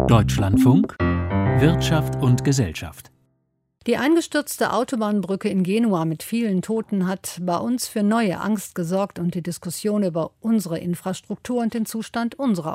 Deutschlandfunk Wirtschaft und Gesellschaft. Die eingestürzte Autobahnbrücke in Genua mit vielen Toten hat bei uns für neue Angst gesorgt und die Diskussion über unsere Infrastruktur und den Zustand unserer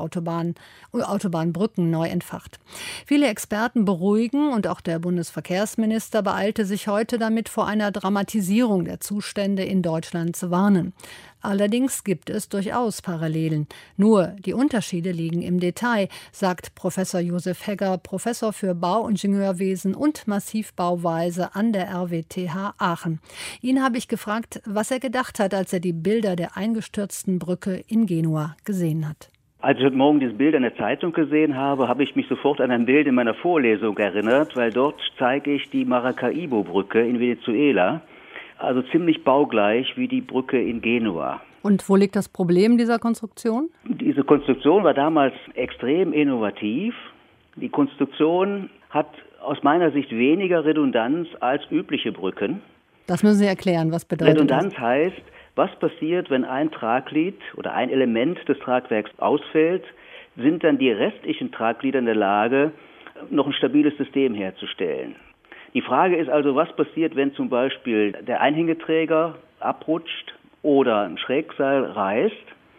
Autobahnbrücken neu entfacht. Viele Experten beruhigen und auch der Bundesverkehrsminister beeilte sich heute damit, vor einer Dramatisierung der Zustände in Deutschland zu warnen. Allerdings gibt es durchaus Parallelen. Nur die Unterschiede liegen im Detail, sagt Professor Josef Hegger, Professor für Bauingenieurwesen und Massivbauweise an der RWTH Aachen. Ihn habe ich gefragt, was er gedacht hat, als er die Bilder der eingestürzten Brücke in Genua gesehen hat. Als ich heute Morgen dieses Bild in der Zeitung gesehen habe, habe ich mich sofort an ein Bild in meiner Vorlesung erinnert, weil dort zeige ich die Maracaibo-Brücke in Venezuela. Also ziemlich baugleich wie die Brücke in Genua. Und wo liegt das Problem dieser Konstruktion? Diese Konstruktion war damals extrem innovativ. Die Konstruktion hat aus meiner Sicht weniger Redundanz als übliche Brücken. Das müssen Sie erklären, was bedeutet Redundanz das? heißt, was passiert, wenn ein Tragglied oder ein Element des Tragwerks ausfällt, sind dann die restlichen Tragglieder in der Lage, noch ein stabiles System herzustellen. Die Frage ist also, was passiert, wenn zum Beispiel der Einhängeträger abrutscht oder ein Schrägseil reißt,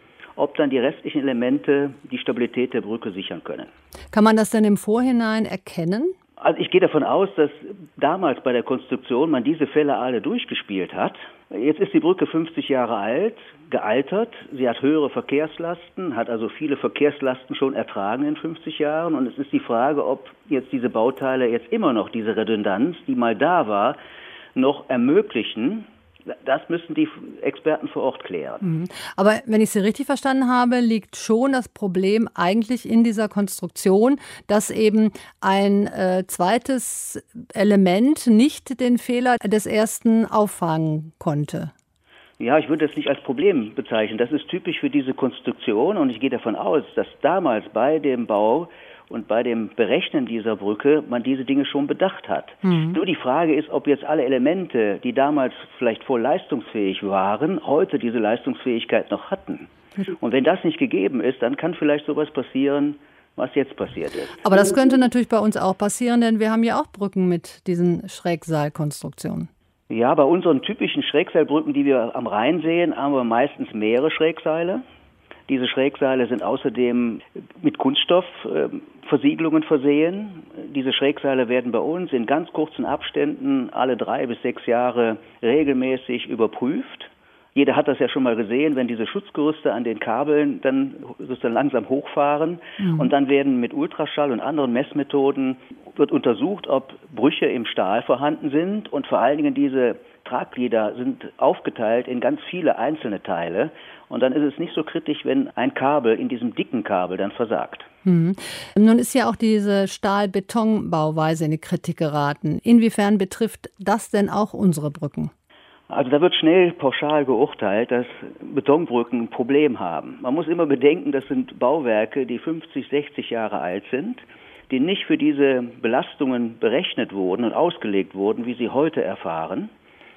ob dann die restlichen Elemente die Stabilität der Brücke sichern können. Kann man das denn im Vorhinein erkennen? Also ich gehe davon aus, dass damals bei der Konstruktion man diese Fälle alle durchgespielt hat. Jetzt ist die Brücke 50 Jahre alt, gealtert. Sie hat höhere Verkehrslasten, hat also viele Verkehrslasten schon ertragen in 50 Jahren. Und es ist die Frage, ob jetzt diese Bauteile jetzt immer noch diese Redundanz, die mal da war, noch ermöglichen. Das müssen die Experten vor Ort klären. Aber wenn ich Sie richtig verstanden habe, liegt schon das Problem eigentlich in dieser Konstruktion, dass eben ein zweites Element nicht den Fehler des ersten auffangen konnte. Ja, ich würde das nicht als Problem bezeichnen. Das ist typisch für diese Konstruktion und ich gehe davon aus, dass damals bei dem Bau und bei dem Berechnen dieser Brücke man diese Dinge schon bedacht hat. Nur die Frage ist, ob jetzt alle Elemente, die damals vielleicht voll leistungsfähig waren, heute diese Leistungsfähigkeit noch hatten. Und wenn das nicht gegeben ist, dann kann vielleicht sowas passieren, was jetzt passiert ist. Aber das könnte natürlich bei uns auch passieren, denn wir haben ja auch Brücken mit diesen Schrägseilkonstruktionen. Ja, bei unseren typischen Schrägseilbrücken, die wir am Rhein sehen, haben wir meistens mehrere Schrägseile. Diese Schrägseile sind außerdem mit Kunststoffversiegelungen versehen. Diese Schrägseile werden bei uns in ganz kurzen Abständen alle 3 bis 6 Jahre regelmäßig überprüft. Jeder hat das ja schon mal gesehen, wenn diese Schutzgerüste an den Kabeln dann sozusagen langsam hochfahren. Und dann werden mit Ultraschall und anderen Messmethoden wird untersucht, ob Brüche im Stahl vorhanden sind. Und vor allen Dingen diese Tragglieder sind aufgeteilt in ganz viele einzelne Teile. Und dann ist es nicht so kritisch, wenn ein Kabel in diesem dicken Kabel dann versagt. Nun ist ja auch diese Stahl-Beton-Bauweise in die Kritik geraten. Inwiefern betrifft das denn auch unsere Brücken? Also da wird schnell pauschal geurteilt, dass Betonbrücken ein Problem haben. Man muss immer bedenken, das sind Bauwerke, die 50, 60 Jahre alt sind, die nicht für diese Belastungen berechnet wurden und ausgelegt wurden, wie sie heute erfahren.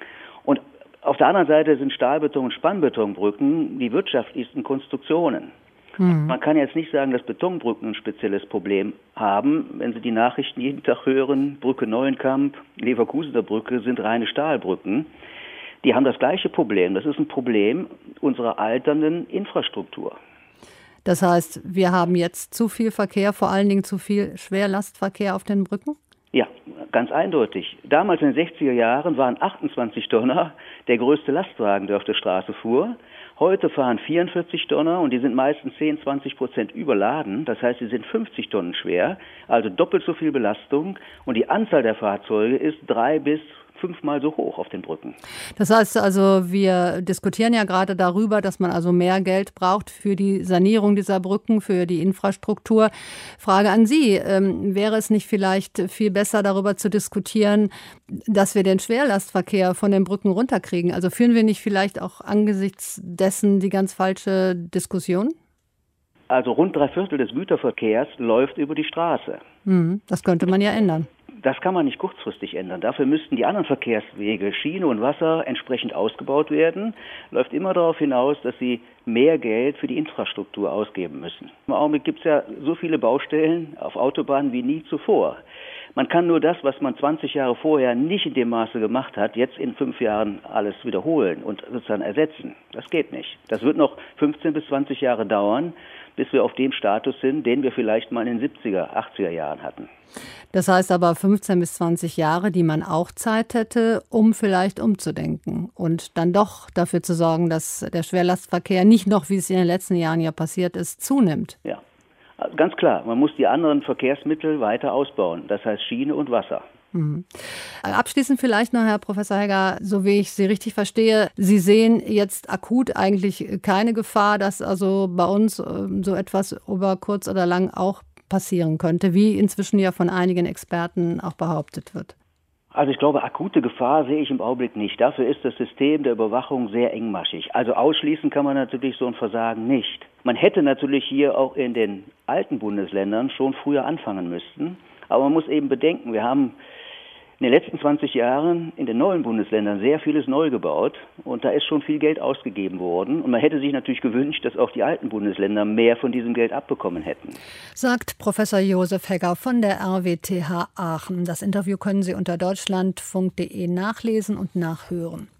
Und auf der anderen Seite sind Stahlbeton- und Spannbetonbrücken die wirtschaftlichsten Konstruktionen. Man kann jetzt nicht sagen, dass Betonbrücken ein spezielles Problem haben. Wenn Sie die Nachrichten jeden Tag hören, Brücke Neuenkamp, Leverkusener Brücke sind reine Stahlbrücken. Die haben das gleiche Problem. Das ist ein Problem unserer alternden Infrastruktur. Das heißt, wir haben jetzt zu viel Verkehr, vor allen Dingen zu viel Schwerlastverkehr auf den Brücken? Ja, ganz eindeutig. Damals in den 60er Jahren waren 28 Tonner der größte Lastwagen, der auf der Straße fuhr. Heute fahren 44 Tonner und die sind meistens 10-20% überladen. Das heißt, sie sind 50 Tonnen schwer, also doppelt so viel Belastung. Und die Anzahl der Fahrzeuge ist 3 bis 5-mal so hoch auf den Brücken. Das heißt also, wir diskutieren ja gerade darüber, dass man also mehr Geld braucht für die Sanierung dieser Brücken, für die Infrastruktur. Frage an Sie, wäre es nicht vielleicht viel besser, darüber zu diskutieren, dass wir den Schwerlastverkehr von den Brücken runterkriegen? Also führen wir nicht vielleicht auch angesichts dessen die ganz falsche Diskussion? Also rund 3/4 des Güterverkehrs läuft über die Straße. Das könnte man ja ändern. Das kann man nicht kurzfristig ändern. Dafür müssten die anderen Verkehrswege, Schiene und Wasser, entsprechend ausgebaut werden. Läuft immer darauf hinaus, dass sie mehr Geld für die Infrastruktur ausgeben müssen. Im Augenblick gibt es ja so viele Baustellen auf Autobahnen wie nie zuvor. Man kann nur das, was man 20 Jahre vorher nicht in dem Maße gemacht hat, jetzt in 5 Jahren alles wiederholen und sozusagen ersetzen. Das geht nicht. Das wird noch 15 bis 20 Jahre dauern, bis wir auf dem Status sind, den wir vielleicht mal in den 70er, 80er Jahren hatten. Das heißt aber 15 bis 20 Jahre, die man auch Zeit hätte, um vielleicht umzudenken und dann doch dafür zu sorgen, dass der Schwerlastverkehr nicht noch, wie es in den letzten Jahren ja passiert ist, zunimmt. Ja, ganz klar. Man muss die anderen Verkehrsmittel weiter ausbauen. Das heißt Schiene und Wasser. Abschließend vielleicht noch, Herr Professor Hegger, so wie ich Sie richtig verstehe, Sie sehen jetzt akut eigentlich keine Gefahr, dass also bei uns so etwas über kurz oder lang auch passieren könnte, wie inzwischen ja von einigen Experten auch behauptet wird. Also ich glaube, akute Gefahr sehe ich im Augenblick nicht. Dafür ist das System der Überwachung sehr engmaschig. Also ausschließen kann man natürlich so ein Versagen nicht. Man hätte natürlich hier auch in den alten Bundesländern schon früher anfangen müssen. Aber man muss eben bedenken, wir haben in den letzten 20 Jahren in den neuen Bundesländern sehr vieles neu gebaut und da ist schon viel Geld ausgegeben worden. Und man hätte sich natürlich gewünscht, dass auch die alten Bundesländer mehr von diesem Geld abbekommen hätten. Sagt Professor Josef Hegger von der RWTH Aachen. Das Interview können Sie unter deutschlandfunk.de nachlesen und nachhören.